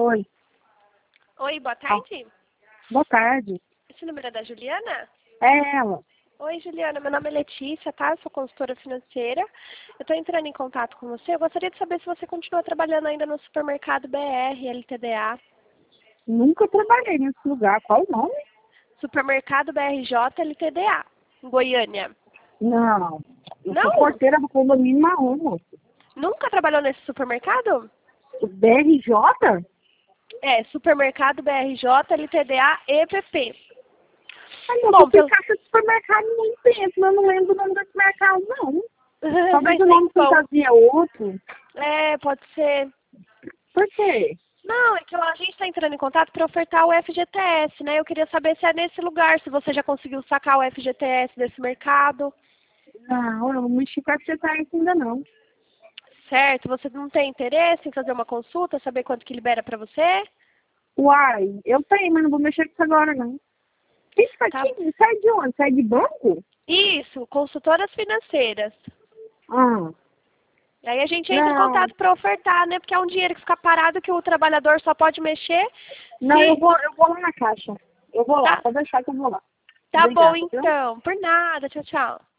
Oi. Oi, boa Ah, tarde. boa tarde. Esse número é da Juliana? É ela. Oi, Juliana. Meu nome é Letícia, tá? Eu sou consultora financeira. Eu estou entrando em contato com você. Eu gostaria de saber se você continua trabalhando ainda no supermercado BR, LTDA. Nunca trabalhei nesse lugar. Qual o nome? Supermercado BRJ, LTDA, em Goiânia. Não. Eu sou Não? porteira do condomínio Marrom, moço. Nunca trabalhou nesse supermercado? O BRJ? É, supermercado BRJ, LTDA, EPP. Ai, moço, eu Bom, fui caixa de supermercado muito tempo, mas eu não lembro o nome desse mercado, não. Talvez faz o nome tempão. fantasia é outro. É, pode ser. Por quê? Não, é que a gente está entrando em contato para ofertar o FGTS, né? Eu queria saber se é nesse lugar, se você já conseguiu sacar o FGTS desse mercado. Não, eu não mexi com a FGTS ainda não. Certo? Você não tem interesse em fazer uma consulta, saber quanto que libera para você? Uai, eu tenho, mas não vou mexer com isso agora, não. Isso Tá. aqui sai de onde? Sai de banco? Isso, consultoras financeiras. Ah, Aí a gente entra em não. contato para ofertar, né? Porque é um dinheiro que fica parado que o trabalhador só pode mexer Não, eu se... vou lá na caixa. Eu vou lá, Tá, pode deixar que eu vou lá. tá bom Obrigada, viu? então. Por nada. Tchau, tchau.